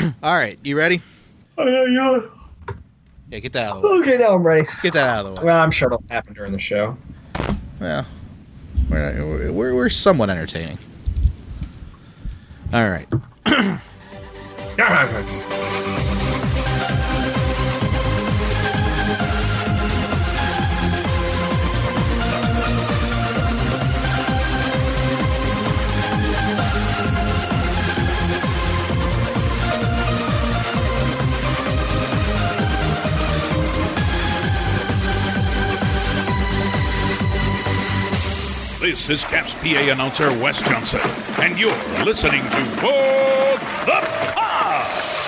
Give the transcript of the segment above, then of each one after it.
All right, you ready? Yeah. Yeah, get that out of the way. Okay, now I'm ready. Get that out of the way. Well, I'm sure it'll happen during the show. Well, we're somewhat entertaining. All right. This is Caps PA announcer Wes Johnson, and you're listening to What the Puck!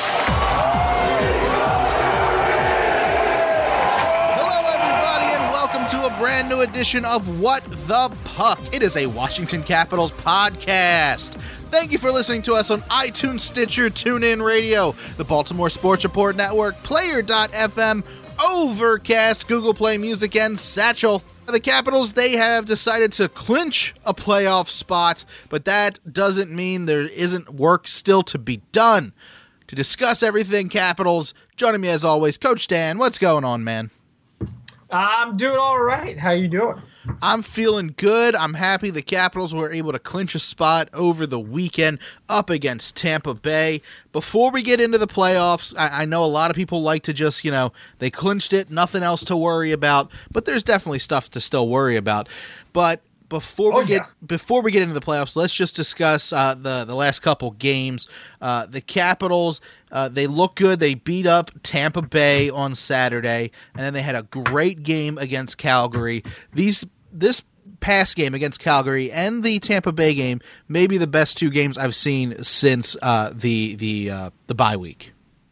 Hello, everybody, and welcome to a brand new edition of What the Puck. It is a Washington Capitals podcast. Thank you for listening to us on iTunes, Stitcher, TuneIn Radio, the Baltimore Sports Report Network, Player.fm, Overcast, Google Play Music, and Satchel. The Capitals, they have decided to clinch a playoff spot, but that doesn't mean there isn't work still to be done. To discuss everything Capitals, joining me as always, Coach Dan. What's going on, man? I'm doing all right. How you doing? I'm feeling good. I'm happy the Capitals were able to clinch a spot over the weekend up against Tampa Bay. Before we get into the playoffs, I know a lot of people like to just, they clinched it, nothing else to worry about, but there's definitely stuff to still worry about. But before we get into the playoffs, let's just discuss the last couple games. The Capitals, they look good. They beat up Tampa Bay on Saturday, and then they had a great game against Calgary. This past game against Calgary and the Tampa Bay game may be the best two games I've seen since the bye week.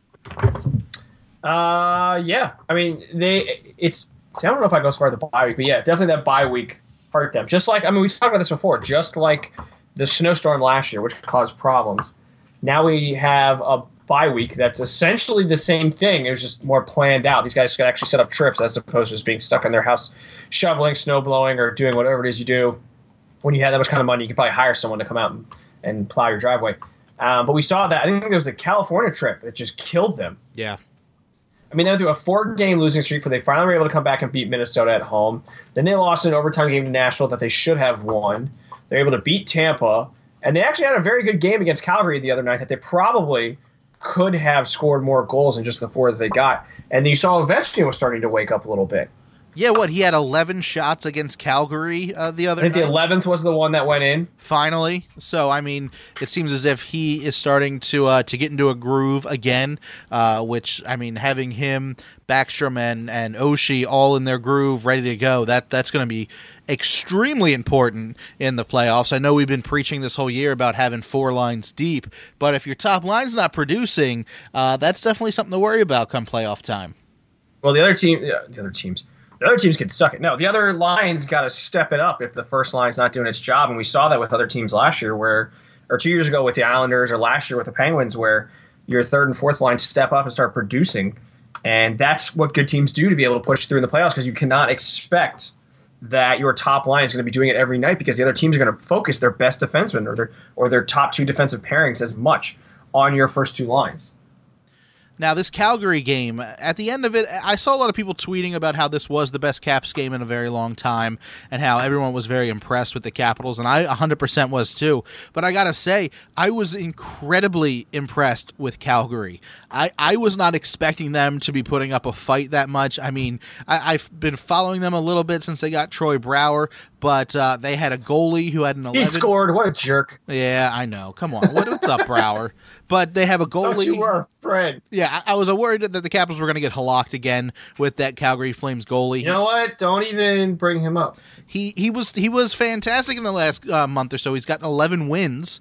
Yeah. I mean, I don't know if I go as far as the bye week, but yeah, definitely that bye week hurt them. Just like, we talked about this before, just like the snowstorm last year, which caused problems. Now we have a bye week that's essentially the same thing. It was just more planned out. These guys could actually set up trips as opposed to just being stuck in their house shoveling, snow blowing, or doing whatever it is you do. When you have that much kind of money, you could probably hire someone to come out and plow your driveway. But we saw that. I think there was the California trip that just killed them. Yeah. I mean, they went through a 4-game losing streak where they finally were able to come back and beat Minnesota at home. Then they lost an overtime game to Nashville that they should have won. They were able to beat Tampa. And they actually had a very good game against Calgary the other night that they probably could have scored more goals than just the 4 that they got. And you saw Ovechkin was starting to wake up a little bit. Yeah, he had 11 shots against Calgary the other night? I think the 11th was the one that went in. Finally. So, it seems as if he is starting to get into a groove again, which, having him, Backstrom, and Oshie all in their groove, ready to go, that's going to be extremely important in the playoffs. I know we've been preaching this whole year about having 4 lines deep, but if your top line's not producing, that's definitely something to worry about come playoff time. Well, the other teams can suck it. No, the other lines got to step it up if the first line's not doing its job. And we saw that with other teams last year or 2 years ago with the Islanders, or last year with the Penguins, where your third and fourth line step up and start producing. And that's what good teams do to be able to push through in the playoffs, because you cannot expect that your top line is going to be doing it every night, because the other teams are going to focus their best defensemen or their top 2 defensive pairings as much on your first 2 lines. Now, this Calgary game, at the end of it, I saw a lot of people tweeting about how this was the best Caps game in a very long time and how everyone was very impressed with the Capitals, and I 100% was too. But I got to say, I was incredibly impressed with Calgary. I was not expecting them to be putting up a fight that much. I've been following them a little bit since they got Troy Brouwer, but they had a goalie who had an 11. He scored. What a jerk. Yeah, I know. Come on. What's up, Brouwer? But they have a goalie. Thought you were a friend. Yeah, I was worried that the Capitals were going to get halaked again with that Calgary Flames goalie. You know what? Don't even bring him up. He was fantastic in the last month or so. He's gotten 11 wins.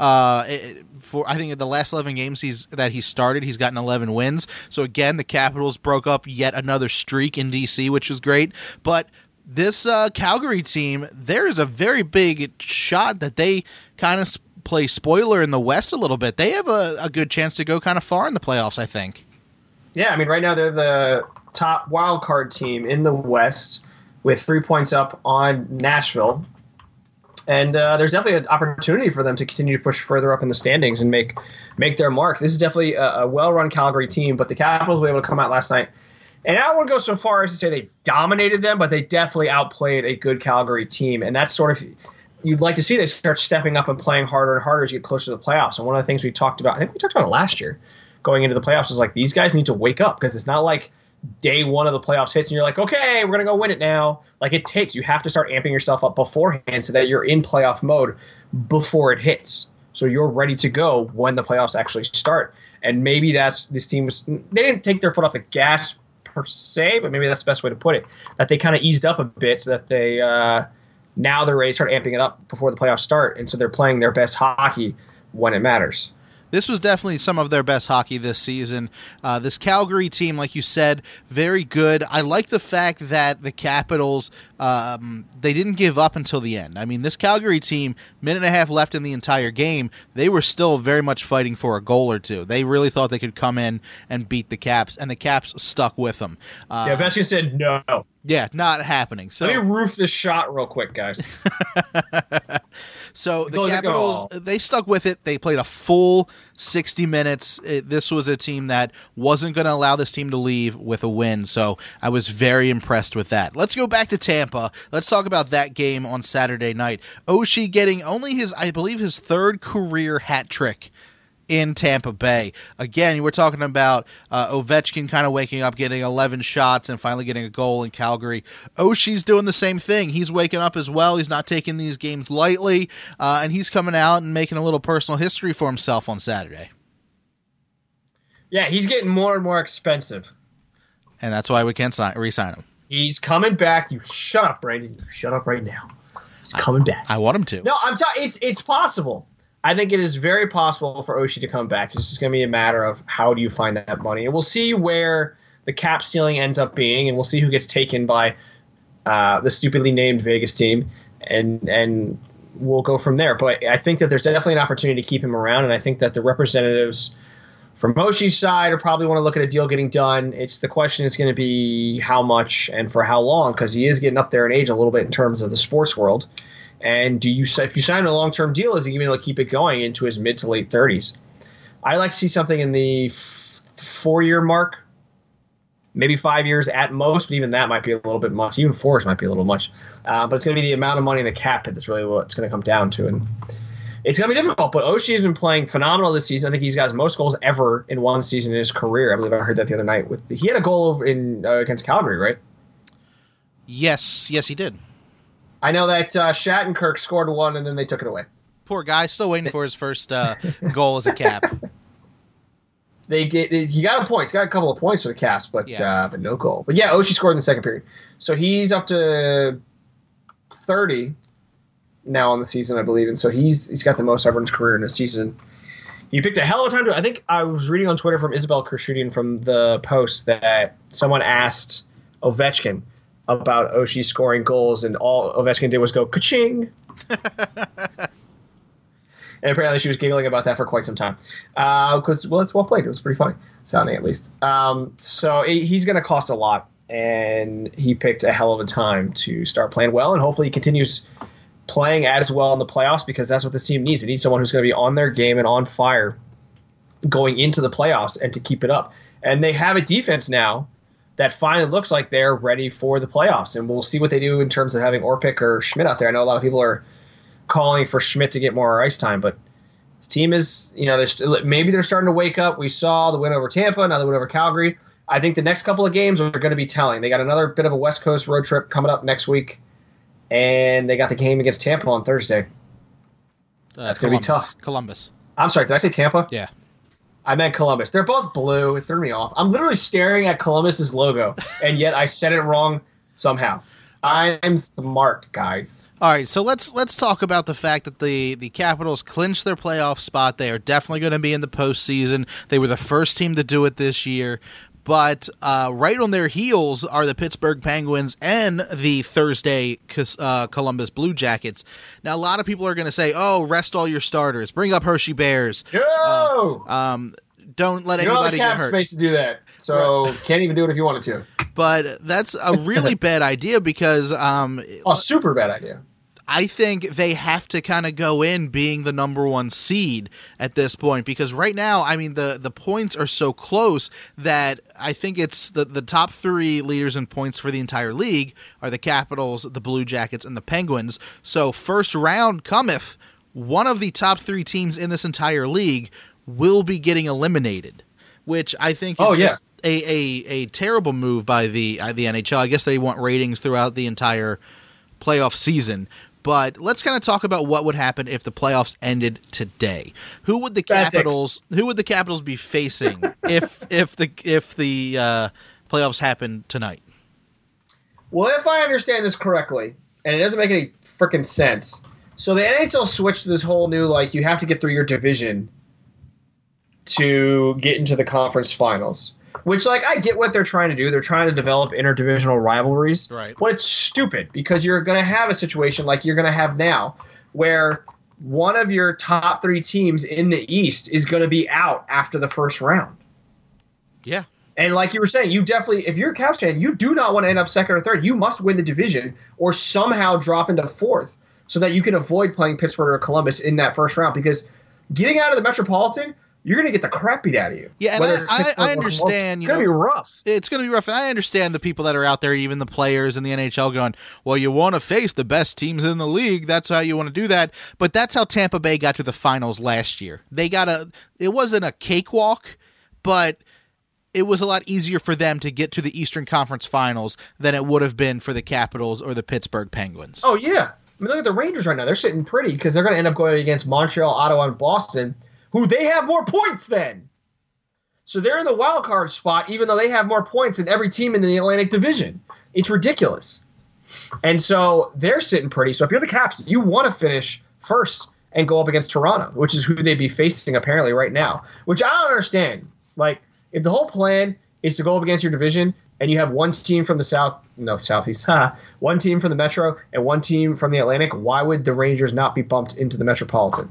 For I think in the last 11 games that he started, he's gotten 11 wins. So again, the Capitals broke up yet another streak in DC, which was great. But this Calgary team, there is a very big shot that they kind of play spoiler in the West a little bit. They have a good chance to go kind of far in the playoffs, I think. Yeah, right now they're the top wild card team in the West with 3 points up on Nashville. And there's definitely an opportunity for them to continue to push further up in the standings and make their mark. This is definitely a well-run Calgary team, but the Capitals were able to come out last night. And I don't want to go so far as to say they dominated them, but they definitely outplayed a good Calgary team. And that's sort of – you'd like to see they start stepping up and playing harder and harder as you get closer to the playoffs. And one of the things we talked about – I think we talked about it last year going into the playoffs was like these guys need to wake up because it's not like day one of the playoffs hits and you're like, okay, we're going to go win it now. Like it takes – you have to start amping yourself up beforehand so that you're in playoff mode before it hits. So you're ready to go when the playoffs actually start. And maybe that's – this team was – they didn't take their foot off the gas per se, but maybe that's the best way to put it, that they kind of eased up a bit so that they now they're ready to start amping it up before the playoffs start, and so they're playing their best hockey when it matters. This was definitely some of their best hockey this season. This Calgary team, like you said, very good. I like the fact that the Capitals, they didn't give up until the end. I mean, this Calgary team, minute and a half left in the entire game, they were still very much fighting for a goal or two. They really thought they could come in and beat the Caps, and the Caps stuck with them. Yeah, Ovechkin said no. Yeah, not happening. So let me roof this shot real quick, guys. So the Capitals, they stuck with it. They played a full 60 minutes. This was a team that wasn't going to allow this team to leave with a win, so I was very impressed with that. Let's go back to Tampa. Let's talk about that game on Saturday night. Oshie getting only I believe his third career hat trick in Tampa Bay. Again, we're talking about Ovechkin kind of waking up, getting 11 shots, and finally getting a goal in Calgary. Oshie's doing the same thing. He's waking up as well. He's not taking these games lightly, and he's coming out and making a little personal history for himself on Saturday. Yeah, he's getting more and more expensive. And that's why we can't re-sign him. He's coming back. You shut up, Brandon. You shut up right now. He's coming back. I want him to. No, I'm telling it's possible. I think it is very possible for Oshie to come back. It's just going to be a matter of how do you find that money. And we'll see where the cap ceiling ends up being, and we'll see who gets taken by the stupidly named Vegas team, and we'll go from there. But I think that there's definitely an opportunity to keep him around, and I think that the representatives from Oshie's side are probably want to look at a deal getting done. It's the question is going to be how much and for how long, because he is getting up there in age a little bit in terms of the sports world. And if you sign a long-term deal, is he going to be able to keep it going into his mid to late 30s? I'd like to see something in the 4-year mark, maybe 5 years at most, but even that might be a little bit much. Even 4 might be a little much. But it's going to be the amount of money in the cap hit that's really what it's going to come down to. And it's going to be difficult, but Oshie has been playing phenomenal this season. I think he's got his most goals ever in one season in his career. I believe I heard that the other night. He had a goal over against Calgary, right? Yes, he did. I know that Shattenkirk scored one, and then they took it away. Poor guy, still waiting for his first goal as a Cap. He got a point. He's got a couple of points for the Caps, but no goal. But yeah, Oshie scored in the second period, so he's up to 30 now on the season, I believe, and so he's got the most ever in his career in a season. He picked a hell of a time to. I think I was reading on Twitter from Isabel Kershudian from the Post that someone asked Ovechkin about Oshie scoring goals, and all Ovechkin did was go ka-ching. And apparently she was giggling about that for quite some time. Because, it's well played. It was pretty funny, sounding at least. So he's going to cost a lot, and he picked a hell of a time to start playing well, and hopefully he continues playing as well in the playoffs, because that's what this team needs. It needs someone who's going to be on their game and on fire going into the playoffs and to keep it up. And they have a defense now that finally looks like they're ready for the playoffs, and we'll see what they do in terms of having Orpik or Schmidt out there. I know a lot of people are calling for Schmidt to get more ice time, but this team is, maybe they're starting to wake up. We saw the win over Tampa, now the win over Calgary. I think the next couple of games are going to be telling. They got another bit of a West Coast road trip coming up next week, and they got the game against Tampa on Thursday. That's going to be tough. Columbus. I'm sorry, did I say Tampa? Yeah. I meant Columbus. They're both blue. It threw me off. I'm literally staring at Columbus's logo, and yet I said it wrong somehow. I'm smart, guys. All right, so let's talk about the fact that the Capitals clinched their playoff spot. They are definitely going to be in the postseason. They were the first team to do it this year. But right on their heels are the Pittsburgh Penguins and the Thursday Columbus Blue Jackets. Now, a lot of people are going to say, oh, rest all your starters. Bring up Hershey Bears. Don't let anybody get hurt. Space to do that, so can't even do it if you wanted to. But that's a really bad idea because... super bad idea. I think they have to kind of go in being the number one seed at this point, because right now, I mean, the points are so close that I think it's the top three leaders in points for the entire league are the Capitals, the Blue Jackets, and the Penguins. So first round cometh, one of the top three teams in this entire league will be getting eliminated, which I think is a terrible move by the NHL. I guess they want ratings throughout the entire playoff season. But let's kind of talk about what would happen if the playoffs ended today. Who would the Capitals be facing if the playoffs happen tonight? Well, if I understand this correctly, and it doesn't make any freaking sense, so the NHL switched to this whole new, like, you have to get through your division to get into the conference finals. Which, like, I get what they're trying to do. They're trying to develop interdivisional rivalries. Right. But it's stupid because you're going to have a situation like you're going to have now where one of your top three teams in the East is going to be out after the first round. Yeah. And like you were saying, you definitely, if you're a Caps fan, you do not want to end up second or third. You must win the division or somehow drop into fourth so that you can avoid playing Pittsburgh or Columbus in that first round, because getting out of the Metropolitan, you're going to get the crap beat out of you. Yeah, and I understand. It's going to be rough. It's going to be rough, and I understand the people that are out there, even the players in the NHL, going, well, you want to face the best teams in the league. That's how you want to do that. But that's how Tampa Bay got to the finals last year. It wasn't a cakewalk, but it was a lot easier for them to get to the Eastern Conference Finals than it would have been for the Capitals or the Pittsburgh Penguins. Oh, yeah. I mean, look at the Rangers right now. They're sitting pretty because they're going to end up going against Montreal, Ottawa, and Boston, who they have more points than. So they're in the wild card spot, even though they have more points than every team in the Atlantic Division. It's ridiculous. And so they're sitting pretty. So if you're the Caps, you want to finish first and go up against Toronto, which is who they'd be facing apparently right now, which I don't understand. Like, if the whole plan is to go up against your division and you have one team from the Southeast, one team from the Metro and one team from the Atlantic, why would the Rangers not be bumped into the Metropolitan?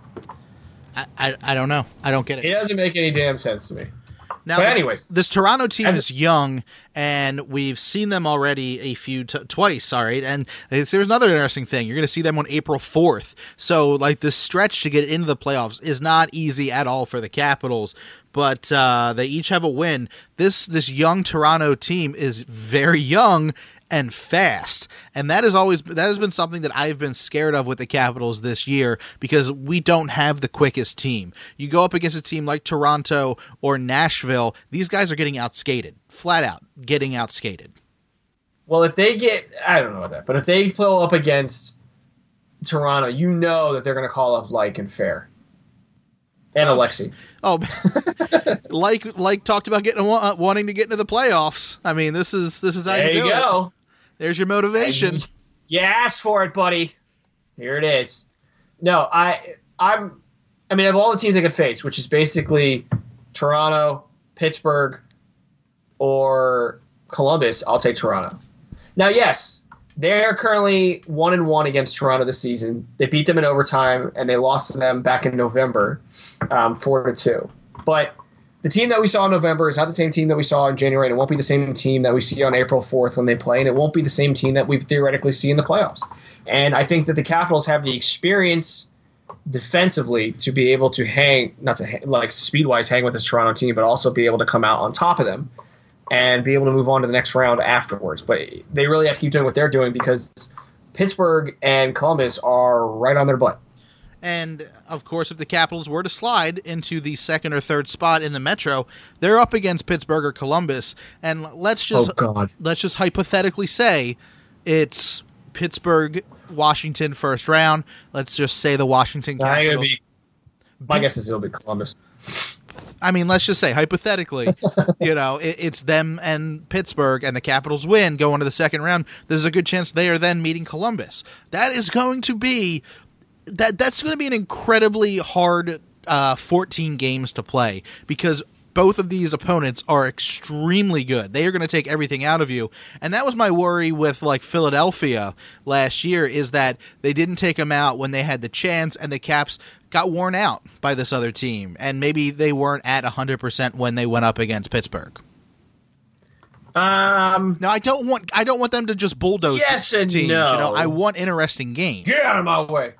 I don't know. I don't get it. It doesn't make any damn sense to me. Now, but anyways, this Toronto team is young, and we've seen them already twice. All right, and there's another interesting thing. You're going to see them on April 4th. So, like, this stretch to get into the playoffs is not easy at all for the Capitals. But they each have a win. This young Toronto team is very young and fast, and that has been something that I've been scared of with the Capitals this year, because we don't have the quickest team. You go up against a team like Toronto or Nashville, these guys are getting outskated, flat out getting outskated. Well, if they get, I don't know about that, but if they pull up against Toronto, you know that they're going to call up Like and Fair. And Alexei. Oh, like talked about wanting to get into the playoffs. I mean, this is how you do it. There you go. There's your motivation. You asked for it, buddy. Here it is. No, I mean, of all the teams I could face, which is basically Toronto, Pittsburgh, or Columbus, I'll take Toronto. Now, yes, they're currently 1-1 against Toronto this season. They beat them in overtime, and they lost to them back in November, 4-2. But the team that we saw in November is not the same team that we saw in January, and it won't be the same team that we see on April 4th when they play, and it won't be the same team that we theoretically see in the playoffs. And I think that the Capitals have the experience defensively to be able to speed-wise hang with this Toronto team, but also be able to come out on top of them and be able to move on to the next round afterwards. But they really have to keep doing what they're doing, because Pittsburgh and Columbus are right on their butt. And, of course, if the Capitals were to slide into the second or third spot in the Metro, they're up against Pittsburgh or Columbus. And let's just hypothetically say it's Pittsburgh, Washington first round. Let's just say the Washington Capitals. My guess is it'll be Columbus. I mean, let's just say, hypothetically, it's them and Pittsburgh, and the Capitals win, go into the second round. There's a good chance they are then meeting Columbus. That's going to be an incredibly hard 14 games to play, because both of these opponents are extremely good. They are going to take everything out of you. And that was my worry with, like, Philadelphia last year, is that they didn't take them out when they had the chance, and the Caps got worn out by this other team. And maybe they weren't at 100% when they went up against Pittsburgh. Now I don't want them to just bulldoze Yes and teams. no. I want interesting games. Get out of my way.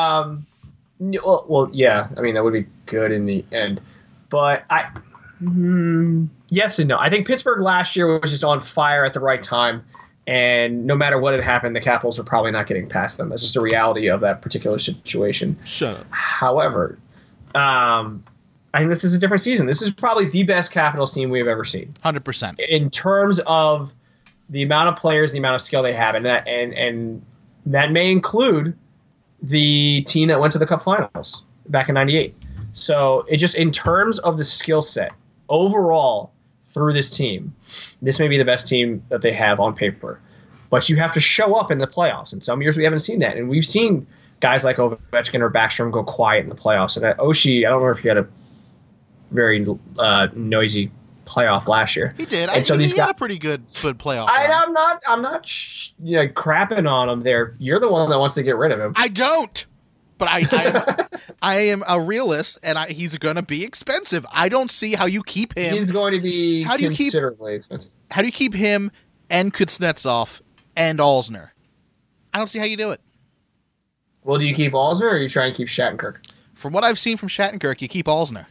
Well, yeah. I mean, that would be good in the end, but yes and no. I think Pittsburgh last year was just on fire at the right time, and no matter what had happened, the Capitals were probably not getting past them. That's just the reality of that particular situation. Shut up. However, I think this is a different season. This is probably the best Capitals team we have ever seen. 100%. In terms of the amount of players, the amount of skill they have, and that may include the team that went to the Cup Finals back in '98. So it just in terms of the skill set overall through this team, this may be the best team that they have on paper. But you have to show up in the playoffs. And some years we haven't seen that, and we've seen guys like Ovechkin or Backstrom go quiet in the playoffs. And Oshie, I don't know if he had a very noisy playoff last year. He did. And so he had a pretty good playoff. I'm not crapping on him there. You're the one that wants to get rid of him. I don't. But I am a realist, and he's going to be expensive. I don't see how you keep him. He's going to be considerably expensive. How do you keep him and Kuznetsov and Alzner? I don't see how you do it. Well, do you keep Alzner or you try and keep Shattenkirk? From what I've seen from Shattenkirk, you keep Alzner.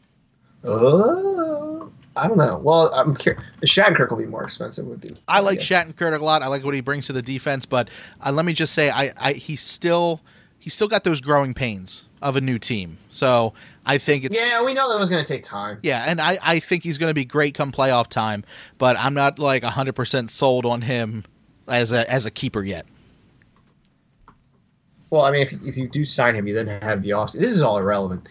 I don't know. Well, I'm curious. Shattenkirk will be more expensive. I like Shattenkirk a lot. I like what he brings to the defense, but let me just say, he's still got those growing pains of a new team. So I think it's... Yeah, we know that was going to take time. Yeah, and I think he's going to be great come playoff time, but I'm not like 100% sold on him as a keeper yet. Well, I mean, if you do sign him, you then have the offseason. This is all irrelevant.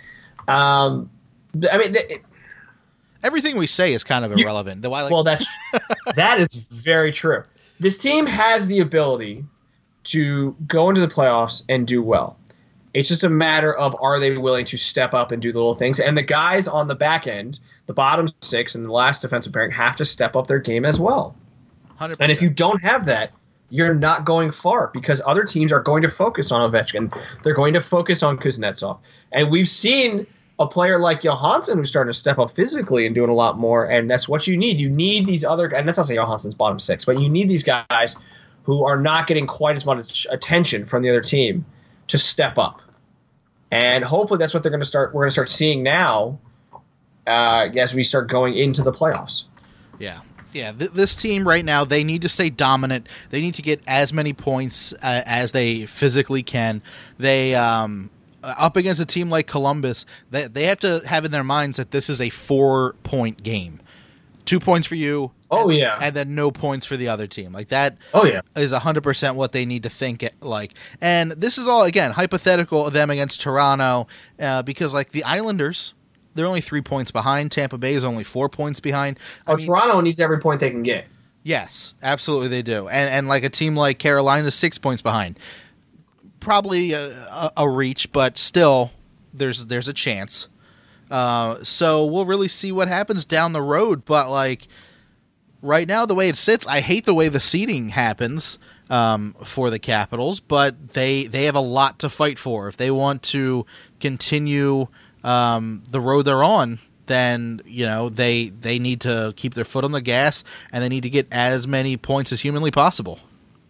Everything we say is kind of irrelevant. That is very true. This team has the ability to go into the playoffs and do well. It's just a matter of, are they willing to step up and do the little things? And the guys on the back end, the bottom six and the last defensive pairing, have to step up their game as well. 100%. And if you don't have that, you're not going far, because other teams are going to focus on Ovechkin. They're going to focus on Kuznetsov. And we've seen a player like Johansson who's starting to step up physically and doing a lot more, and that's what you need. You need these other – and that's not saying Johansson's bottom six, but you need these guys who are not getting quite as much attention from the other team to step up. And hopefully that's what we're going to start seeing now as we start going into the playoffs. Yeah. Yeah, this team right now, they need to stay dominant. They need to get as many points as they physically can. They up against a team like Columbus, they have to have in their minds that this is a 4-point game. 2 points for you. Oh, yeah. And then no points for the other team. Like that is 100% what they need to think like. And this is all, again, hypothetical of them against Toronto because, like, the Islanders, they're only 3 points behind. Tampa Bay is only 4 points behind. Toronto needs every point they can get. Yes, absolutely they do. And like a team like Carolina is 6 points behind. Probably a reach, but still there's a chance. So we'll really see what happens down the road. But like right now, the way it sits, I hate the way the seeding happens for the Capitals, but they have a lot to fight for. If they want to continue the road they're on, then they need to keep their foot on the gas and they need to get as many points as humanly possible.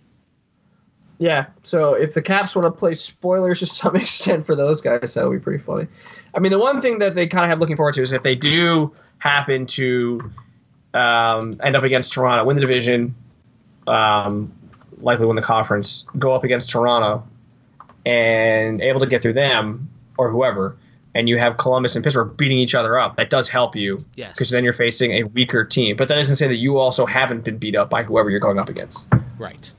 Yeah, so if the Caps want to play spoilers to some extent for those guys, that would be pretty funny. I mean, the one thing that they kind of have looking forward to is if they do happen to end up against Toronto, win the division, likely win the conference, go up against Toronto, and able to get through them or whoever, and you have Columbus and Pittsburgh beating each other up, that does help you. Yes. Because then you're facing a weaker team. But that doesn't say that you also haven't been beat up by whoever you're going up against. Right.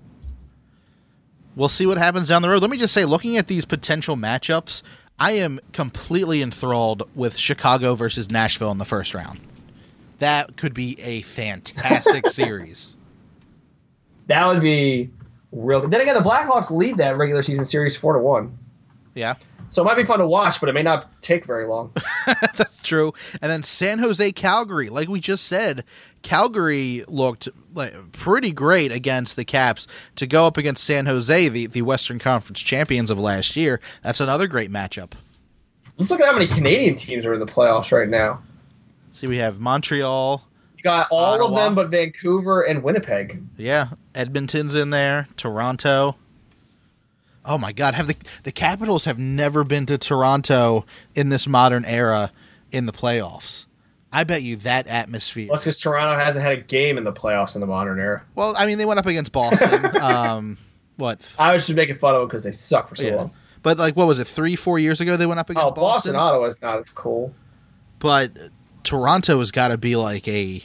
We'll see what happens down the road. Let me just say, looking at these potential matchups, I am completely enthralled with Chicago versus Nashville in the first round. That could be a fantastic series. That would be real good. Then again, the Blackhawks lead that regular season series 4-1. Yeah. So it might be fun to watch, but it may not take very long. That's true. And then San Jose, Calgary. Like we just said, Calgary looked pretty great against the Caps. To go up against San Jose, the Western Conference champions of last year, that's another great matchup. Let's look at how many Canadian teams are in the playoffs right now. See, we have Montreal. You got all of Ottawa. them but Vancouver and Winnipeg. Yeah, Edmonton's in there. Toronto. Oh my God! Have the Capitals have never been to Toronto in this modern era in the playoffs? I bet you that atmosphere. Well, it's because Toronto hasn't had a game in the playoffs in the modern era. Well, I mean, they went up against Boston. What? I was just making fun of them because they suck for so long. But like, what was it? 3-4 years ago they went up against Boston. Ottawa is not as cool. But Toronto has got to be like the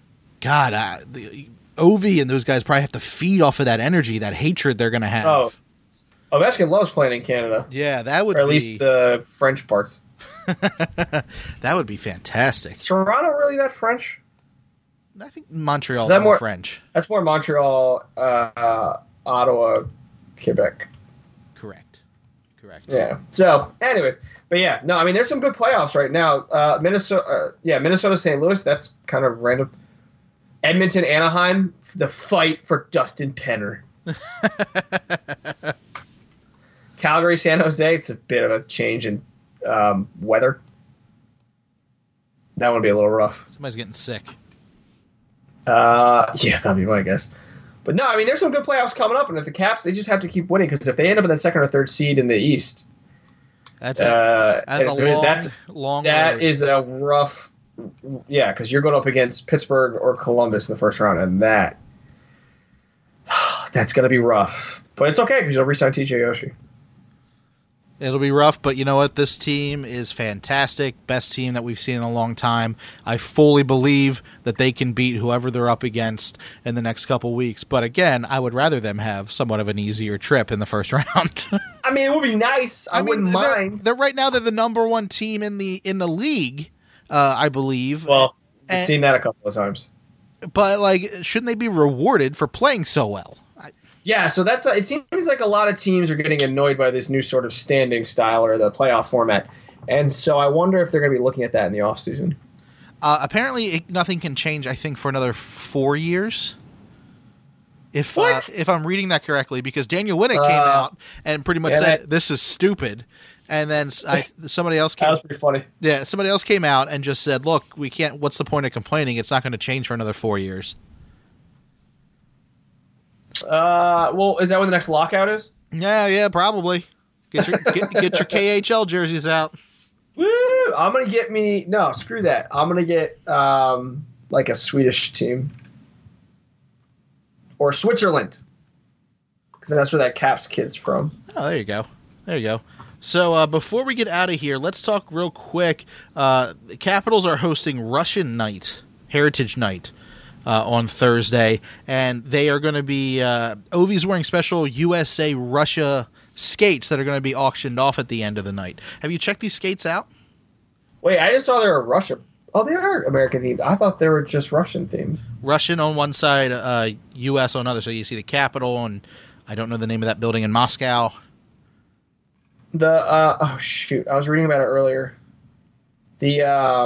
Ovi and those guys probably have to feed off of that energy, that hatred they're going to have. Oh, Ovechkin loves playing in Canada. Yeah, that would or at least the French parts. That would be fantastic. Is Toronto really that French? I think Montreal Is that is more more- French. That's more Montreal, Ottawa, Quebec. Correct. Yeah. So, anyways, but yeah, no, I mean, there's some good playoffs right now. Minnesota, St. Louis. That's kind of random. Edmonton, Anaheim. The fight for Dustin Penner. Calgary, San Jose. It's a bit of a change in weather. That would be a little rough. Somebody's getting sick. Yeah, that'd be my guess. But no, I mean, there's some good playoffs coming up, and if the Caps, they just have to keep winning, because if they end up in the second or third seed in the East, That's a long that road. is a rough, yeah, because you're going up against Pittsburgh or Columbus in the first round, and that's going to be rough. But it's okay, because you'll re-sign TJ Oshie. It'll be rough, but you know what? This team is fantastic. Best team that we've seen in a long time. I fully believe that they can beat whoever they're up against in the next couple weeks. But again, I would rather them have somewhat of an easier trip in the first round. I mean, it would be nice. I wouldn't mind. They're right now. They're the number one team in the league, I believe. Well, I've seen that a couple of times. But like, shouldn't they be rewarded for playing so well? Yeah, so that's it seems like a lot of teams are getting annoyed by this new sort of standing style or the playoff format. And so I wonder if they're going to be looking at that in the offseason. Apparently, nothing can change, I think, for another 4 years. If I'm reading that correctly, because Daniel Winnick came out and pretty much said, this is stupid. And then somebody else came. That was pretty funny. Yeah, somebody else came out and just said, look, we can't. What's the point of complaining? It's not going to change for another 4 years. Well, is that when the next lockout is? Yeah, probably. Get your KHL jerseys out. Woo! I'm gonna get me screw that. I'm gonna get like a Swedish team or Switzerland, because that's where that Caps kid's from. Oh, there you go. So before we get out of here, let's talk real quick. The Capitals are hosting Russian Night, Heritage Night. On Thursday, and they are going to be Ovi's wearing special USA Russia skates that are going to be auctioned off at the end of the night. Have you checked these skates out? Wait, I just saw they were Russia. Oh, they are American themed. I thought they were just Russian themed. Russian on one side, US on the other. So you see the Capitol, and I don't know the name of that building in Moscow. Oh shoot, I was reading about it earlier. The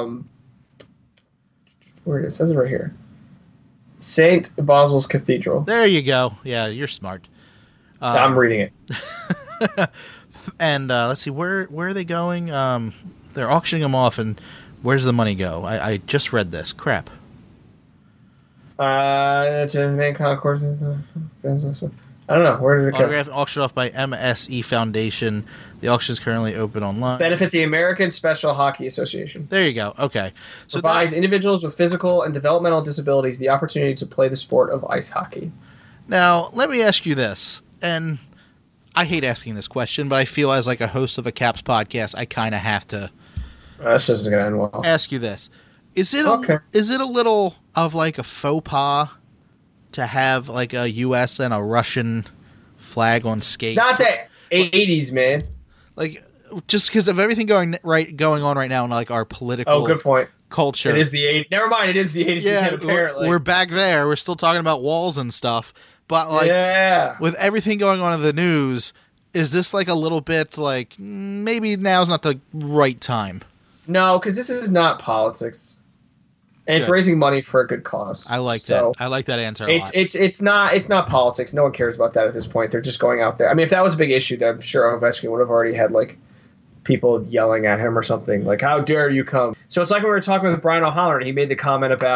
where it says it right here. St. Basil's Cathedral. There you go. Yeah, you're smart. I'm reading it. And let's see, where are they going? They're auctioning them off, and where's the money go? I just read this. Crap. To main concourse. I don't know. Where did it go? Autograph auctioned off by MSE Foundation. The auction is currently open online. Benefit the American Special Hockey Association. There you go. Okay. So provides individuals with physical and developmental disabilities the opportunity to play the sport of ice hockey. Now, let me ask you this, and I hate asking this question, but I feel as like a host of a Caps podcast, I kind of have to this isn't going to end well. ask you this. Is it a little of like a faux pas to have like a U.S. and a Russian flag on skates? Not that 80s, man. Like, just because of everything going on right now in like our political good point. Culture. It is the 80s. Never mind, it is the 80s Yeah, again, apparently. we're back there. We're still talking about walls and stuff. But like, with everything going on in the news, is this like a little bit like maybe now's not the right time? No, because this is not politics. And it's raising money for a good cause. I like that. I like that answer a lot. It's not politics. No one cares about that at this point. They're just going out there. I mean, if that was a big issue, then I'm sure Ovechkin would have already had like people yelling at him or something. Like, how dare you come? So it's like when we were talking with Brian O'Halloran. He made the comment about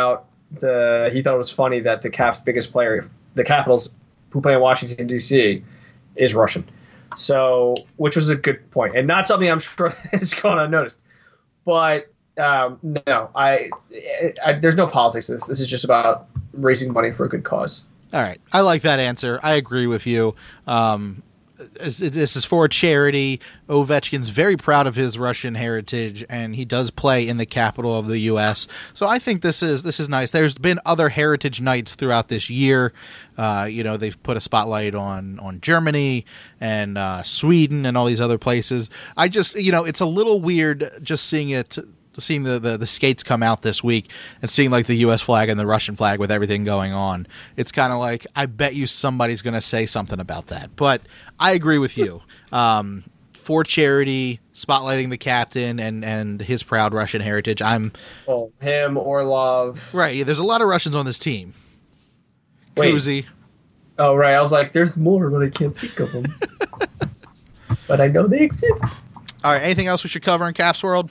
he thought it was funny that the Caps' biggest player, the Capitals, who play in Washington, D.C., is Russian. So, which was a good point, and not something I'm sure has gone unnoticed. But no, there's no politics in this. This is just about raising money for a good cause. All right. I like that answer. I agree with you. This is for charity. Ovechkin's very proud of his Russian heritage, and he does play in the capital of the U.S. So I think this is nice. There's been other heritage nights throughout this year. They've put a spotlight on Germany and Sweden and all these other places. I just, it's a little weird just seeing the skates come out this week and seeing like the U.S. flag and the Russian flag with everything going on. It's kind of like, I bet you somebody's going to say something about that. But I agree with you. For charity, spotlighting the captain and his proud Russian heritage. Him, Orlov. Right. Yeah, there's a lot of Russians on this team. Kuzi. Oh, right. I was like, there's more, but I can't think of them. But I know they exist. All right. Anything else we should cover in Caps World?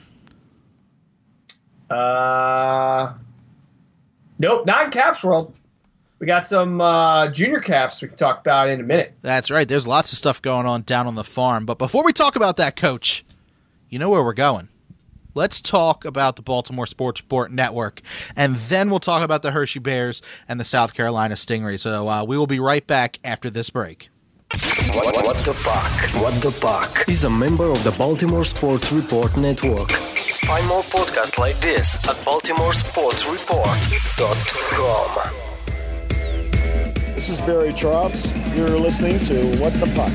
Nope, not in Caps World. We got some junior Caps we can talk about in a minute. That's right. There's lots of stuff going on down on the farm. But before we talk about that, Coach, you know where we're going. Let's talk about the Baltimore Sports Report Network, and then we'll talk about the Hershey Bears and the South Carolina Stingrays. So we will be right back after this break. What the Puck? What the Puck is a member of the Baltimore Sports Report Network. Find more podcasts like this at baltimoresportsreport.com. This is Barry Trotz. You're listening to What the Puck.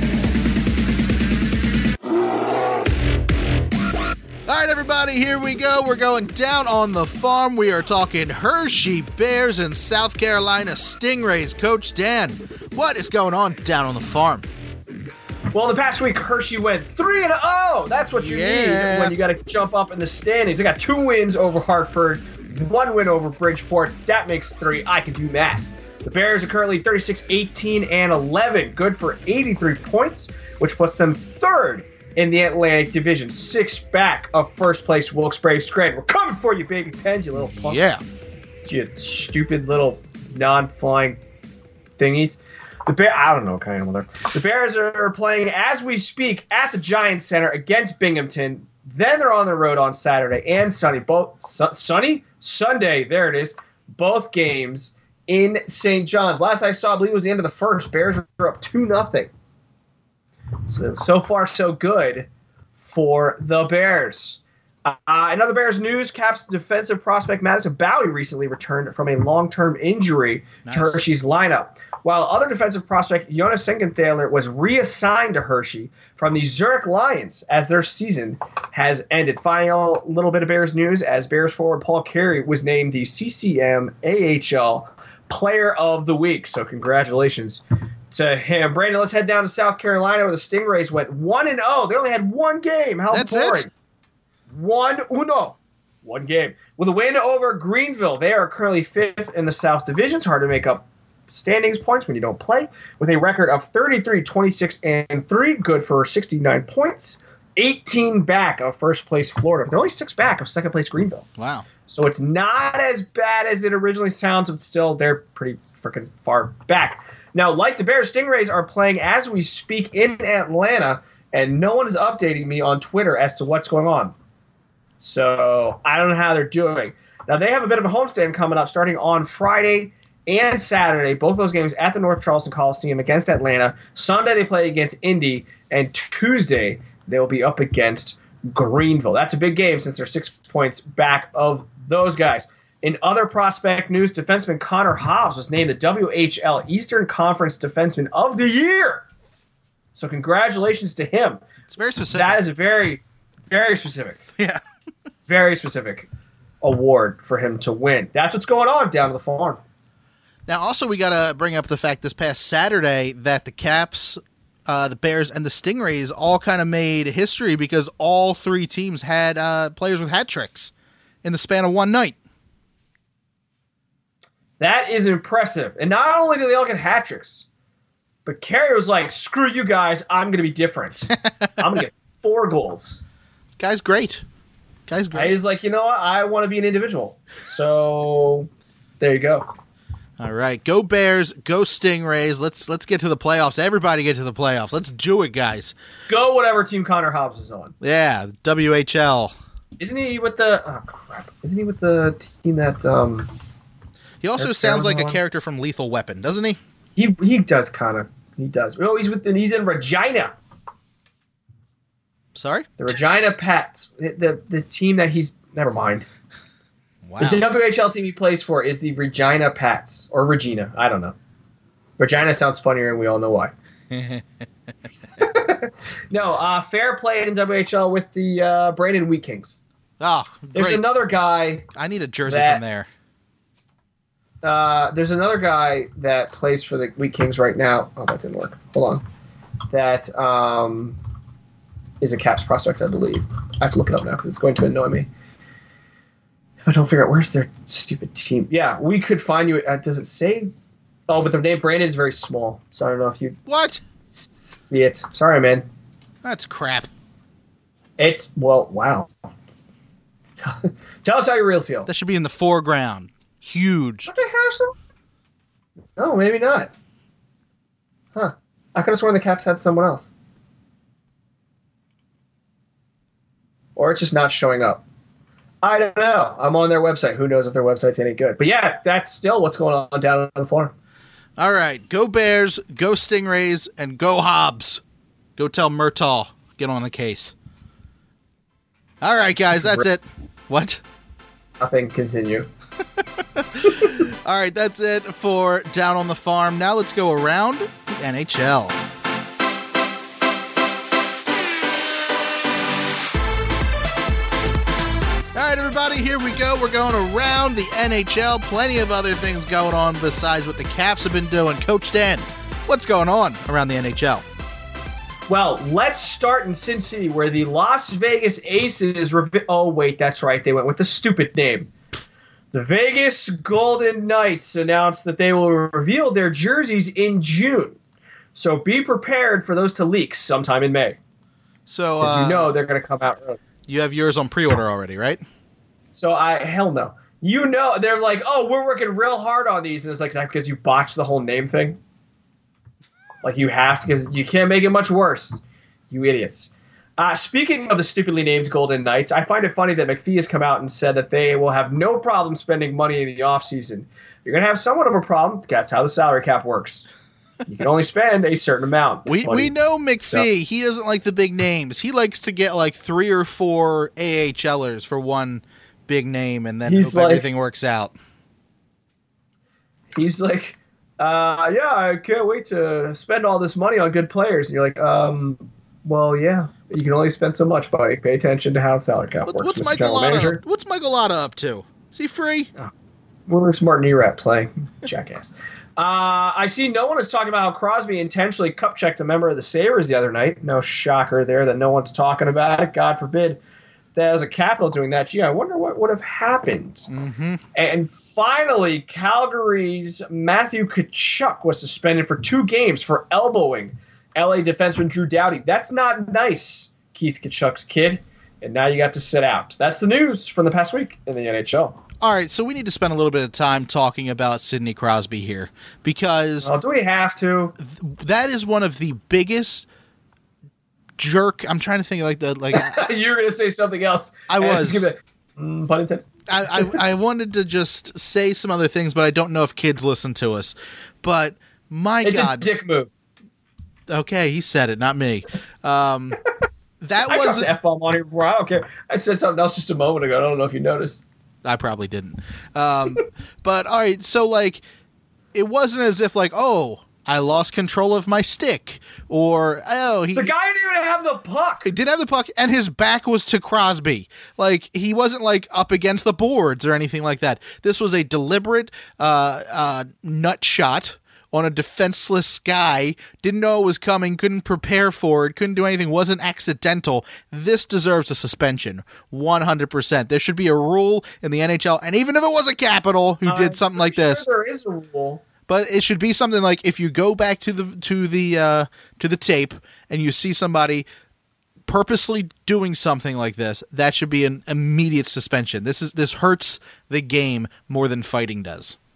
All right, everybody, here we go. We're going down on the farm. We are talking Hershey Bears and South Carolina Stingrays. Coach Dan, what is going on down on the farm? Well, the past week, Hershey went 3-0. That's what you need when you got to jump up in the standings. They got 2 wins over Hartford, 1 win over Bridgeport. That makes 3. I can do math. The Bears are currently 36-18-11, good for 83 points, which puts them 3rd in the Atlantic Division, 6 back of first place Wilkes-Barre Scranton. We're coming for you, baby Pens, you little punk. Yeah. You stupid little non-flying thingies. I don't know what kind of animal they're. The Bears are playing as we speak at the Giants Center against Binghamton. Then they're on the road on Saturday and Sunday. Sunday, there it is. Both games in St. John's. Last I saw, I believe it was the end of the first. Bears are up 2-0. So far, so good for the Bears. In other Bears news, Caps defensive prospect Madison Bowie recently returned from a long-term injury to Hershey's lineup, while other defensive prospect Jonas Senkenthaler was reassigned to Hershey from the Zurich Lions as their season has ended. Final little bit of Bears news, as Bears forward Paul Carey was named the CCM AHL Player of the Week, so congratulations to him. Brandon, let's head down to South Carolina where the Stingrays went 1-0. They only had 1 game. How boring. It. 1 game. With a win over Greenville, they are currently 5th in the South Division. It's hard to make up standings points when you don't play. With a record of 33-26-3, good for 69 points. 18 back of first place Florida. They're only 6 back of second place Greenville. Wow. So it's not as bad as it originally sounds, but still they're pretty freaking far back. Now, like the Bears, Stingrays are playing as we speak in Atlanta, and no one is updating me on Twitter as to what's going on. So I don't know how they're doing. Now, they have a bit of a homestand coming up starting on Friday and Saturday, both those games at the North Charleston Coliseum against Atlanta. Sunday they play against Indy, and Tuesday they will be up against Greenville. That's a big game since they're 6 points back of those guys. In other prospect news, defenseman Connor Hobbs was named the WHL Eastern Conference Defenseman of the Year. So congratulations to him. It's very specific. That is a very, very specific. Yeah. Very specific award for him to win. That's what's going on down to the farm. Now, also, we got to bring up the fact this past Saturday that the Caps, the Bears, and the Stingrays all kind of made history because all 3 teams had players with hat tricks in the span of one night. That is impressive. And not only did they all get hat tricks, but Carey was like, screw you guys, I'm going to be different. I'm going to get 4 goals. Guy's great. He's like, you know what? I want to be an individual. So There you go. All right, go Bears, go Stingrays. Let's get to the playoffs. Everybody get to the playoffs. Let's do it, guys. Go whatever team Connor Hobbs is on. Yeah, WHL. Isn't he with the? Oh crap! Isn't he with the team that? He also sounds like a character from Lethal Weapon, doesn't he? He does kind of. He does. Oh, he's in Regina. Sorry? The Regina Pats. The team that he's. Never mind. Wow. The WHL team he plays for is the Regina Pats. Or Regina. I don't know. Regina sounds funnier, and we all know why. No, fair play in WHL with the Brandon Wheat Kings. Oh, There's great. another guy. I need a jersey from there. There's another guy that plays for the Wheat Kings right now. Oh, that didn't work. Hold on. That is a Caps prospect, I believe. I have to look it up now because it's going to annoy me. If I don't figure out where's their stupid team. Yeah, we could find you. Does it say? Oh, but the name Brandon's very small, so I don't know if you What? see it. Sorry, man. That's crap. It's wow. Tell us how you really feel. That should be in the foreground. Huge. Don't they have some? No, maybe not. Huh. I could have sworn the Caps had someone else. Or it's just not showing up. I don't know. I'm on their website. Who knows if their website's any good. But yeah, that's still what's going on down on the farm. All right, go Bears, go Stingrays, and go Hobbs. Go tell Murtaugh. Get on the case. All right, guys, that's it. What? Nothing. Continue. All right, that's it for Down on the Farm. Now let's go around the NHL. All right, everybody, here we go. We're going around the NHL. Plenty of other things going on besides what the Caps have been doing. Coach Dan, what's going on around the NHL? Well, let's start in Sin City, where the Las Vegas Aces... oh, wait, that's right. They went with the stupid name. The Vegas Golden Knights announced that they will reveal their jerseys in June. So be prepared for those to leak sometime in May. So, As you know, they're going to come out early. You have yours on pre-order already, right? So hell no. You know, they're like, oh, we're working real hard on these. And it's like, is that because you botched the whole name thing? Like you have to, because you can't make it much worse. You idiots. Speaking of the stupidly named Golden Knights, I find it funny that McPhee has come out and said that they will have no problem spending money in the offseason. You're going to have somewhat of a problem. That's how the salary cap works. You can only spend a certain amount. We know McPhee. He doesn't like the big names. He likes to get like 3 or 4 AHLers for one big name and then hope everything works out. He's like, yeah, I can't wait to spend all this money on good players. And you're like, well, yeah. You can only spend so much, buddy. Pay attention to how salary cap works, What's Mr. Michael General Manager. Lotta? What's Michael Lotta up to? Is he free? Where's Martin Erat playing? Jackass. I see no one is talking about how Crosby intentionally cup-checked a member of the Sabres the other night. No shocker there that no one's talking about it. God forbid that as a Capital doing that. Gee, I wonder what would have happened. Mm-hmm. And finally, Calgary's Matthew Tkachuk was suspended for 2 games for elbowing LA defenseman Drew Doughty. That's not nice, Keith Tkachuk's kid. And now you got to sit out. That's the news from the past week in the NHL. All right, so we need to spend a little bit of time talking about Sidney Crosby here because do we have to? That is one of the biggest jerk. I'm trying to think You're going to say something else. I was. Pun intended. I wanted to just say some other things, but I don't know if kids listen to us. But it's God, a dick move. Okay, he said it, not me. That I was dropped the F-bomb on here before. I don't care. I said something else just a moment ago. I don't know if you noticed. I probably didn't. But all right, so like it wasn't as if like, oh, I lost control of my stick, or the guy didn't even have the puck. He didn't have the puck, and his back was to Crosby. Like he wasn't like up against the boards or anything like that. This was a deliberate nut shot on a defenseless guy, didn't know it was coming, couldn't prepare for it, couldn't do anything, wasn't accidental. This deserves a suspension, 100%. There should be a rule in the NHL, and even if it was a Capital who did something like this, there is a rule, but it should be something like if you go back to the tape and you see somebody purposely doing something like this, that should be an immediate suspension. This hurts the game more than fighting does.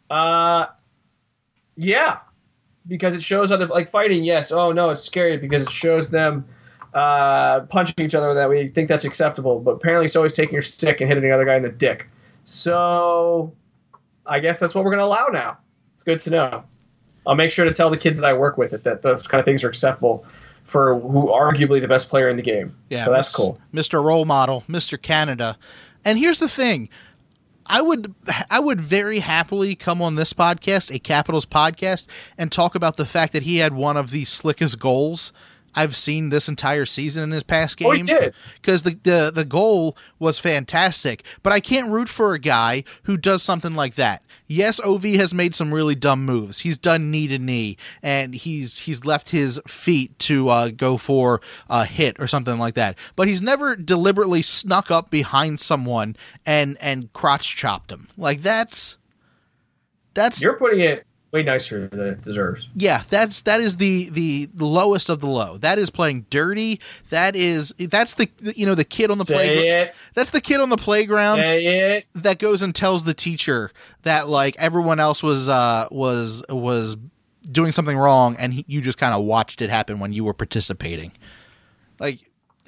Yeah, because it shows other like fighting. Yes. Oh no, it's scary because it shows them punching each other that we think that's acceptable, but apparently it's always taking your stick and hitting the other guy in the dick. So I guess that's what we're going to allow now. It's good to know. I'll make sure to tell the kids that I work with that those kind of things are acceptable for who arguably the best player in the game. Yeah, so that's cool. Mr. Role Model, Mr. Canada. And here's the thing. I would very happily come on this podcast, a Capitals podcast, and talk about the fact that he had one of the slickest goals I've seen this entire season in his past game. Oh, he did. Because the goal was fantastic. But I can't root for a guy who does something like that. Yes, OV has made some really dumb moves. He's done knee to knee, and he's left his feet to go for a hit or something like that. But he's never deliberately snuck up behind someone and crotch chopped him. Like that's You're putting it way nicer than it deserves. Yeah, that is the lowest of the low. That is playing dirty. That's the the kid on the playground. That's the kid on the playground that goes and tells the teacher that like everyone else was doing something wrong and you just kind of watched it happen when you were participating. Like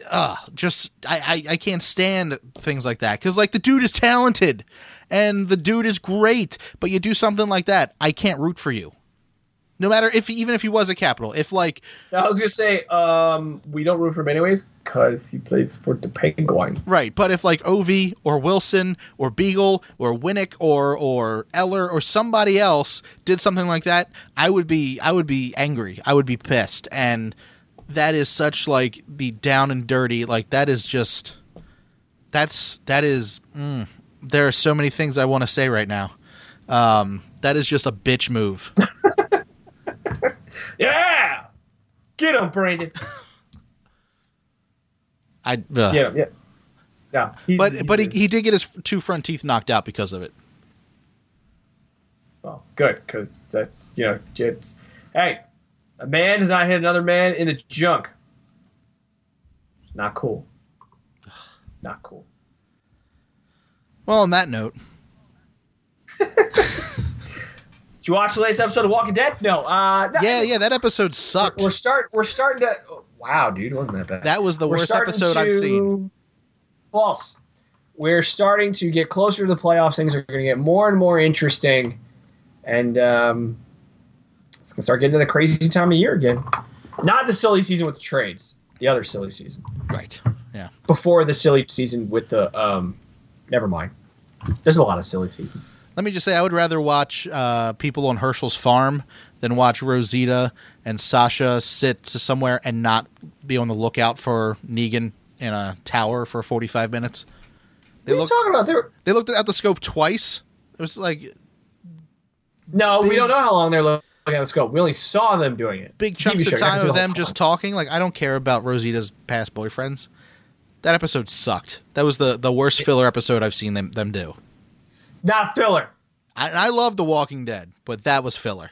I can't stand things like that because like the dude is talented and the dude is great, but you do something like that, I can't root for you. No matter even if he was a Capital, if like I was gonna say we don't root for him anyways because he plays for the Penguins, right? But if like OV or Wilson or Beagle or Winnick or Eller or somebody else did something like that, I would be angry. I would be pissed and. That is such like the down and dirty. Like that is just there are so many things I want to say right now. That is just a bitch move. Yeah, get him, Brandon. Get him. Yeah. But he did get his 2 front teeth knocked out because of it. Well, good because that's it's hey. A man does not hit another man in the junk. It's not cool. Not cool. Well, on that note. Did you watch the latest episode of Walking Dead? No. Yeah, that episode sucked. We're starting to... Wow, dude, wasn't that bad? That was the worst episode I've seen. False. We're starting to get closer to the playoffs. Things are going to get more and more interesting. And... it's going to start getting to the crazy time of year again. Not the silly season with the trades. The other silly season. Right. Yeah. Before the silly season with the... never mind. There's a lot of silly seasons. Let me just say, I would rather watch people on Herschel's farm than watch Rosita and Sasha sit somewhere and not be on the lookout for Negan in a tower for 45 minutes. What are you talking about? They looked at the scope twice. It was like... No, we don't know how long they're looking at the scope. We only saw them doing it. Big chunks of time of them just talking. Like, I don't care about Rosita's past boyfriends. That episode sucked. That was the worst filler episode I've seen them do. Not filler. I love The Walking Dead, but that was filler.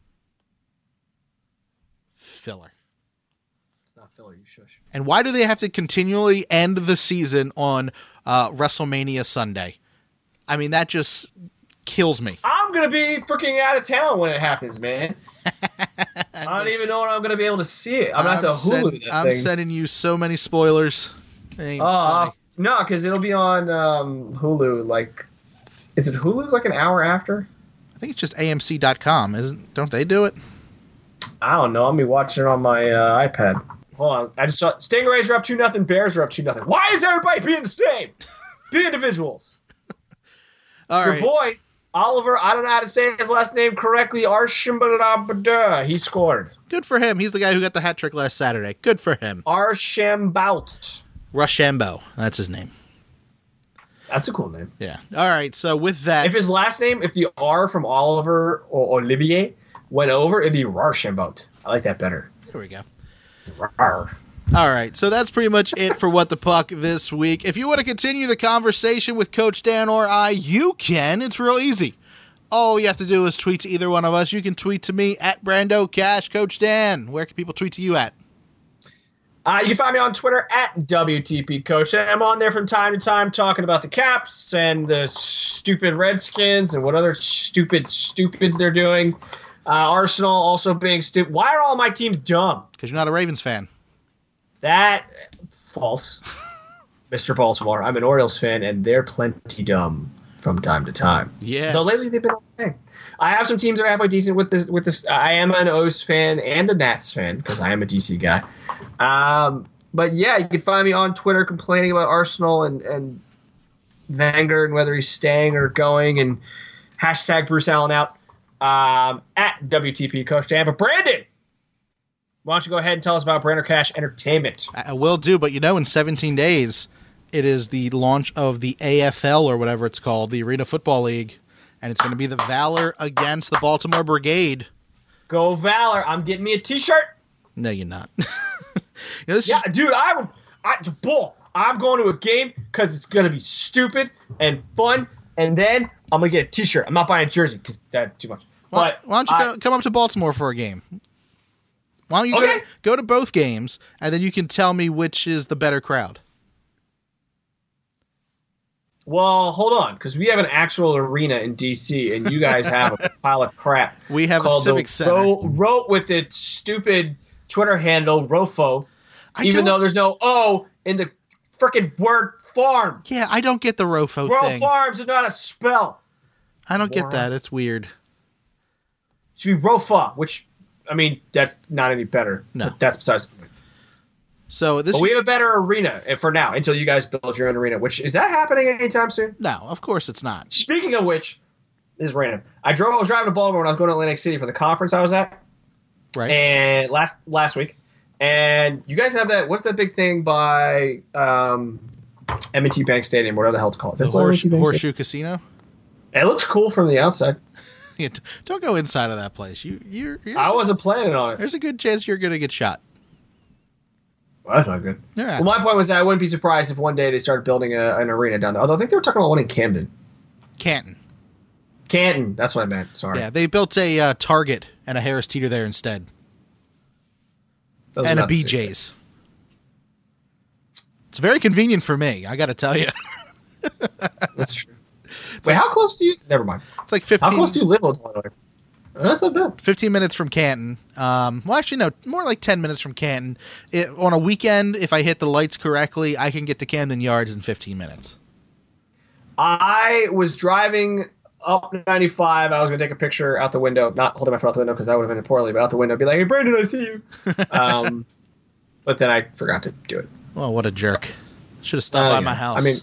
Filler. It's not filler, you shush. And why do they have to continually end the season on WrestleMania Sunday? I mean, that just kills me. I'm going to be freaking out of town when it happens, man. I don't even know when I'm going to be able to see it. I'm going to have to Hulu that I'm sending you so many spoilers. No, because it'll be on Hulu. Like, is it Hulu like an hour after? I think it's just AMC.com. Don't they do it? I don't know. I'll be watching it on my iPad. Hold on. I just saw Stingrays are up 2-0. Bears are up 2-0. Why is everybody being the same? Be individuals. All Your right. boy, Oliver, I don't know how to say his last name correctly. Archambault. He scored. Good for him. He's the guy who got the hat trick last Saturday. Good for him. Archambault. Rushambo. That's his name. That's a cool name. Yeah. All right. So with that, if his last name, if the R from Oliver or Olivier went over, it'd be Rarchambault. I like that better. Here we go. Rar. All right. So that's pretty much it for What the Puck this week. If you want to continue the conversation with Coach Dan or I, you can. It's real easy. All you have to do is tweet to either one of us. You can tweet to me at Brando Cash. Coach Dan, where can people tweet to you at? You can find me on Twitter at WTP Coach. I'm on there from time to time talking about the Caps and the stupid Redskins and what other stupids they're doing. Arsenal also being stupid. Why are all my teams dumb? Because you're not a Ravens fan. That false, Mr. Baltimore. I'm an Orioles fan, and they're plenty dumb from time to time. Yes. So lately they've been okay. I have some teams that are halfway decent with this. I am an O's fan and a Nats fan because I am a DC guy. But yeah, you can find me on Twitter complaining about Arsenal and Wenger and whether he's staying or going, and hashtag Bruce Allen out at WTP Coach Dan. But Brandon, why don't you go ahead and tell us about Brander Cash Entertainment? I will do, but in 17 days, it is the launch of the AFL or whatever it's called, the Arena Football League. And it's going to be the Valor against the Baltimore Brigade. Go Valor. I'm getting me a T-shirt. No, you're not. Dude, I'm going to a game because it's going to be stupid and fun. And then I'm going to get a T-shirt. I'm not buying a jersey because that's too much. Why don't you come up to Baltimore for a game? Why don't you go to both games, and then you can tell me which is the better crowd. Well, hold on, because we have an actual arena in D.C., and you guys have a pile of crap. We have a civic center. Wrote with its stupid Twitter handle, Rofo, even though there's no O in the frickin' word farm. Yeah, I don't get the Rofo thing. Farms is not a spell. I don't get that. It's weird. It should be Rofa, which, I mean, that's not any better. No. That's besides the point. But we have a better arena for now until you guys build your own arena. Which is that happening anytime soon? No, of course it's not. Speaking of which, this is random. I was driving to Baltimore when I was going to Atlantic City for the conference I was at. Right. And last week, and you guys have that. What's that big thing by M&T Bank Stadium, whatever the hell it's called? The Horseshoe Casino. It looks cool from the outside. Don't go inside of that place. I wasn't planning on it. There's a good chance you're going to get shot. Well, that's not good. Yeah. Well, my point was that I wouldn't be surprised if one day they started building an arena down there. Although I think they were talking about one in Camden. Canton. That's what I meant. Sorry. Yeah, they built a Target and a Harris Teeter there instead. And a BJ's. It's very convenient for me, I got to tell you. That's true. Wait, how close do you... Never mind. It's like 15... How close do you live on Illinois? That's not bad. 15 minutes from Canton. Well, actually, no, more like 10 minutes from Canton. On a weekend, if I hit the lights correctly, I can get to Camden Yards in 15 minutes. I was driving up 95. I was going to take a picture out the window. Not holding my phone out the window because that would have been poorly, but out the window. Be like, hey, Brandon, I see you. But then I forgot to do it. Well, what a jerk. Should have stopped by my house. I mean...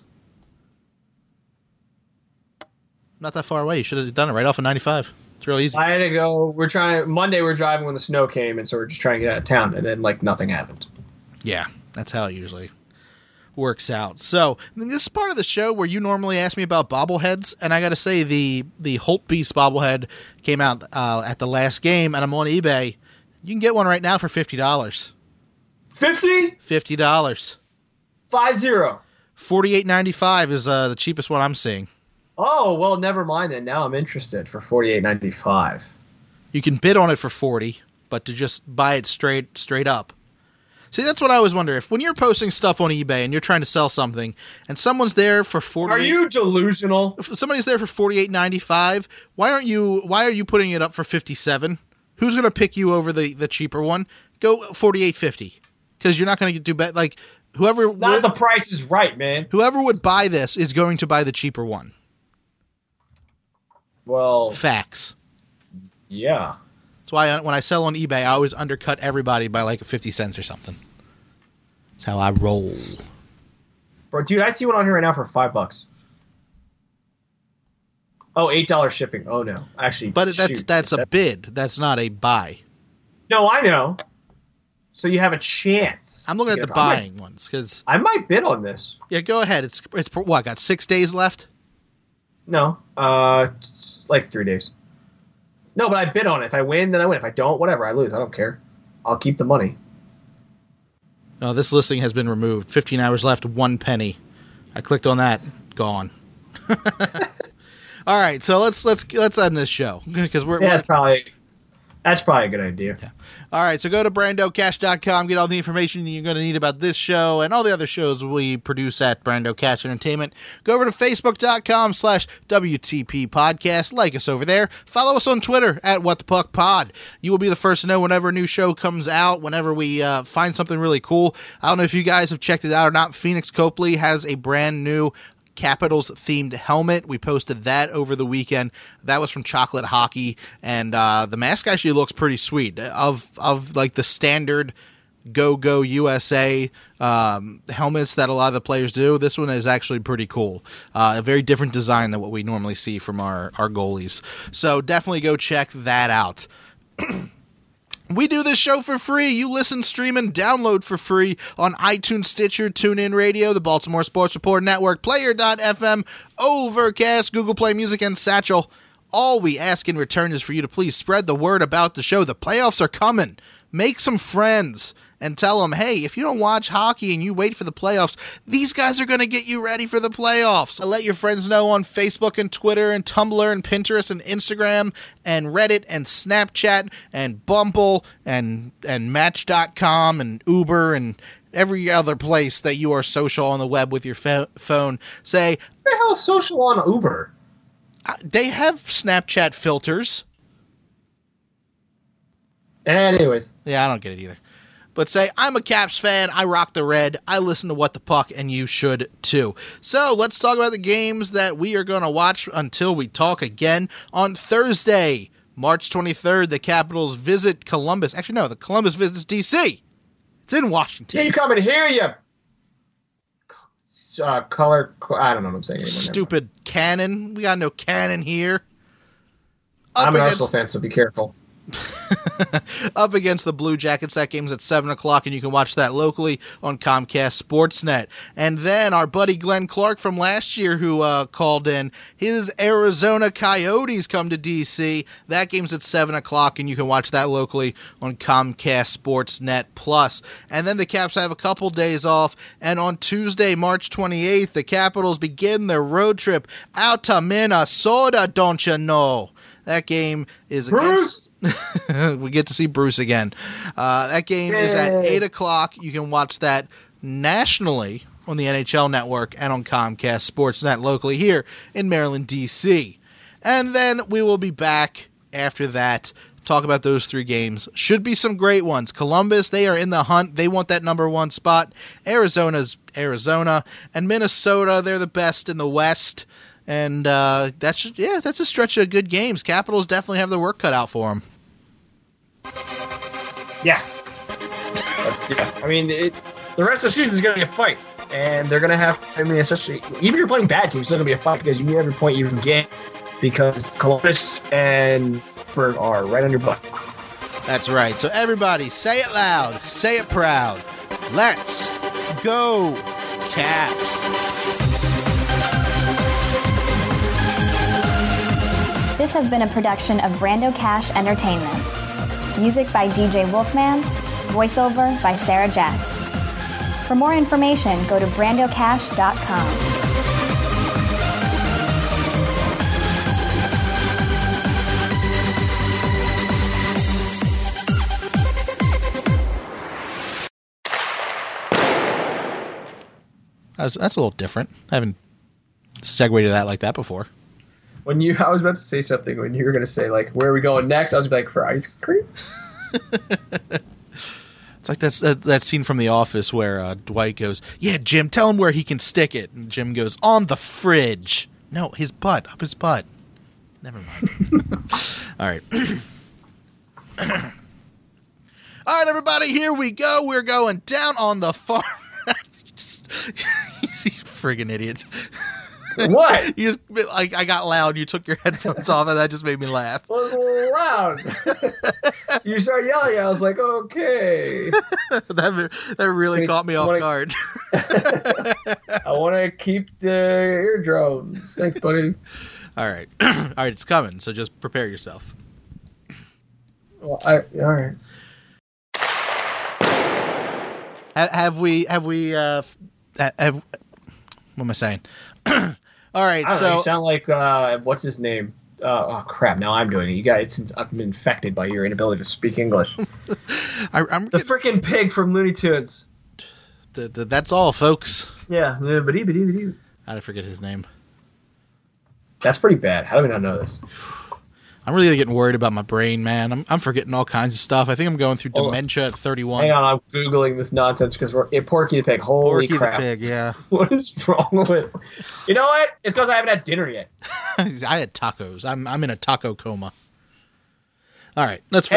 Not that far away. You should have done it right off of 95. It's real easy. I had to go. Monday we're driving when the snow came, and so we're just trying to get out of town, and then nothing happened. Yeah, that's how it usually works out. So this is part of the show where you normally ask me about bobbleheads, and I got to say the Holt Beast bobblehead came out at the last game, and I'm on eBay. You can get one right now for $50. $50? $50. 50. $48.95 is the cheapest one I'm seeing. Oh, well, never mind then. Now I'm interested for $48.95. You can bid on it for $40, but to just buy it straight up. See, that's what I always wonder. If when you're posting stuff on eBay and you're trying to sell something, and someone's there for $48... Are you delusional? If somebody's there for $48.95, why are you putting it up for $57? Who's going to pick you over the cheaper one? Go $48.50. Because you're not going to do better. Like, whoever... The price is right, man. Whoever would buy this is going to buy the cheaper one. Well, facts. Yeah. That's why when I sell on eBay, I always undercut everybody by like 50 cents or something. That's how I roll. Bro, dude, I see one on here right now for $5. Oh, $8 shipping. Oh no, actually, but that's a bid. That's not a buy. No, I know. So you have a chance. I'm looking at the buying ones because I might bid on this. Yeah, go ahead. It's what, got 6 days left? No, like 3 days. No, but I bid on it. If I win, then I win. If I don't, whatever. I lose. I don't care. I'll keep the money. No, this listing has been removed. 15 hours left, 1 penny. I clicked on that. Gone. All right, so let's end this show because we're probably. That's probably a good idea. Yeah. All right, so go to brandocash.com, get all the information you're going to need about this show and all the other shows we produce at Brando Cash Entertainment. Go over to facebook.com/WTP Podcast. Like us over there. Follow us on Twitter at WhatThePuckPod. You will be the first to know whenever a new show comes out, whenever we find something really cool. I don't know if you guys have checked it out or not. Phoenix Copley has a brand new Capitals themed helmet. We posted that over the weekend. That was from Chocolate Hockey, and the mask actually looks pretty sweet. Of like the standard Go USA helmets that a lot of the players do, this one is actually pretty cool. A very different design than what we normally see from our goalies. So definitely go check that out. We do this show for free. You listen, stream, and download for free on iTunes, Stitcher, TuneIn Radio, the Baltimore Sports Report Network, Player.fm, Overcast, Google Play Music, and Satchel. All we ask in return is for you to please spread the word about the show. The playoffs are coming. Make some friends and tell them, hey, if you don't watch hockey and you wait for the playoffs, these guys are going to get you ready for the playoffs. Let your friends know on Facebook and Twitter and Tumblr and Pinterest and Instagram and Reddit and Snapchat and Bumble and Match.com and Uber and every other place that you are social on the web with your phone. Say, what the hell is social on Uber? They have Snapchat filters. Anyways. Yeah, I don't get it either. But say, I'm a Caps fan, I rock the red, I listen to What the Puck, and you should too. So let's talk about the games that we are going to watch until we talk again. On Thursday, March 23rd, the Capitals visit Columbus. Actually, no, the Columbus visits D.C. It's in Washington. Yeah, you come in here, you color, I don't know what I'm saying anymore. Stupid cannon. We got no cannon here. I'm an Arsenal fan, so be careful. Up against the Blue Jackets. That game's at 7 o'clock, and you can watch that locally on Comcast Sportsnet. And then our buddy Glenn Clark from last year who called in, his Arizona Coyotes come to D.C. That game's at 7 o'clock, and you can watch that locally on Comcast Sportsnet Plus. And then the Caps have a couple days off, and on Tuesday, March 28th, the Capitals begin their road trip out to Minnesota, don't you know? That game is Bruce! against... we get to see Bruce again. That game is at 8 o'clock. You can watch that nationally on the NHL Network and on Comcast Sportsnet locally here in Maryland, D.C. And then we will be back after that. Talk about those three games. Should be some great ones. Columbus, they are in the hunt. They want that number one spot. Arizona's Arizona. And Minnesota, they're the best in the West. And that's a stretch of good games. Capitals definitely have their work cut out for them. Yeah. I mean, the rest of the season is going to be a fight. And they're going to have, I mean, especially, even if you're playing bad teams, it's still going to be a fight because you need every point you can get because Columbus and Pittsburgh are right on your butt. That's right. So everybody, say it loud. Say it proud. Let's go, Caps. This has been a production of Brando Cash Entertainment. Music by DJ Wolfman, voiceover by Sarah Jacks. For more information, go to brandocash.com. That's a little different. I haven't segued to that like that before. I was about to say something when you were going to say, like, where are we going next? I was like, for ice cream? It's like that scene from The Office where Dwight goes, yeah, Jim, tell him where he can stick it. And Jim goes, on the fridge. No, his butt. Up his butt. Never mind. All right. All right, everybody, here we go. We're going down on the farm. You friggin' idiots. What? You just like I got loud. You took your headphones off, and that just made me laugh. It was a little loud. You started yelling. I was like, okay. that really caught me off guard. I want to keep the eardrums. Thanks, buddy. All right, all right, it's coming. So just prepare yourself. Well, all right. Have we? What am I saying? All right, so you sound like what's his name? Oh crap! Now I'm doing it. You guys, I've been infected by your inability to speak English. I'm The freaking pig from Looney Tunes. that's all, folks. Yeah, I forget his name. that's pretty bad. How do we not know this? I'm really getting worried about my brain, man. I'm forgetting all kinds of stuff. I think I'm going through dementia at 31. Hang on, I'm googling this nonsense because we're Porky the Pig. Holy Porky crap! the Pig, yeah. What is wrong with? You know what? It's because I haven't had dinner yet. I had tacos. I'm in a taco coma. All right, let's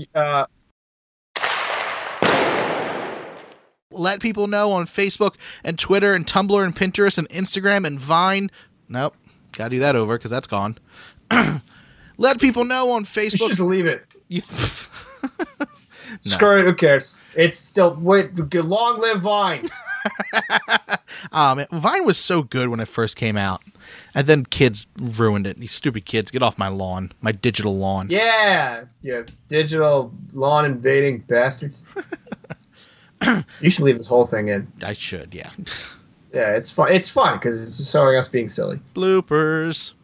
let people know on Facebook and Twitter and Tumblr and Pinterest and Instagram and Vine. Nope, gotta do that over because that's gone. Let people know on Facebook. You should just leave it. No. Screw it. Who cares? It's still long live Vine. Man, Vine was so good when it first came out, and then kids ruined it. These stupid kids, get off my lawn, my digital lawn. Yeah, you digital lawn invading bastards. You should leave this whole thing in. I should, yeah. Yeah, it's fun. It's fun because it's just showing us being silly. Bloopers.